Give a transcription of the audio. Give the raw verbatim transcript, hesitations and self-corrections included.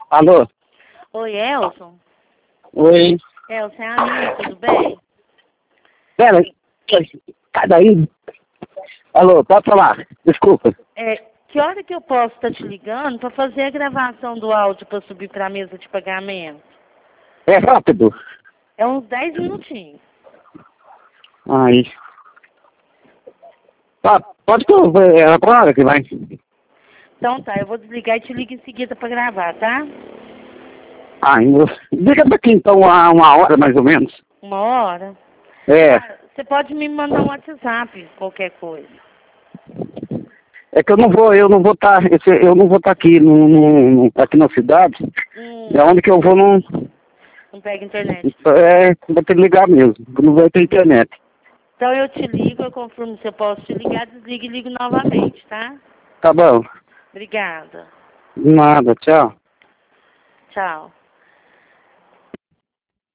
Alô? Oi, Elson? Oi. Elson, é a minha, tudo bem? Pera, sai daí. Alô, pode falar. Desculpa. É, que hora que eu posso estar te ligando para fazer a gravação do áudio para subir para a mesa de pagamento? É rápido. É uns dez minutinhos. Aí. Tá, pode que eu... É agora que vai. Então tá, eu vou desligar e te ligo em seguida para gravar, tá? Ah, eu... Liga daqui então a uma hora mais ou menos. Uma hora? É. Ah, você pode me mandar um WhatsApp, qualquer coisa. É que eu não vou, eu não vou estar, eu não vou estar aqui, no, no, aqui na cidade. Hum, É onde que eu vou, não... não pega internet. É, vou ter que ligar mesmo, não vai ter internet. Então eu te ligo, eu confirmo se eu posso te ligar, desligo e ligo novamente, tá? Tá bom. Obrigada. Nada, tchau. Tchau.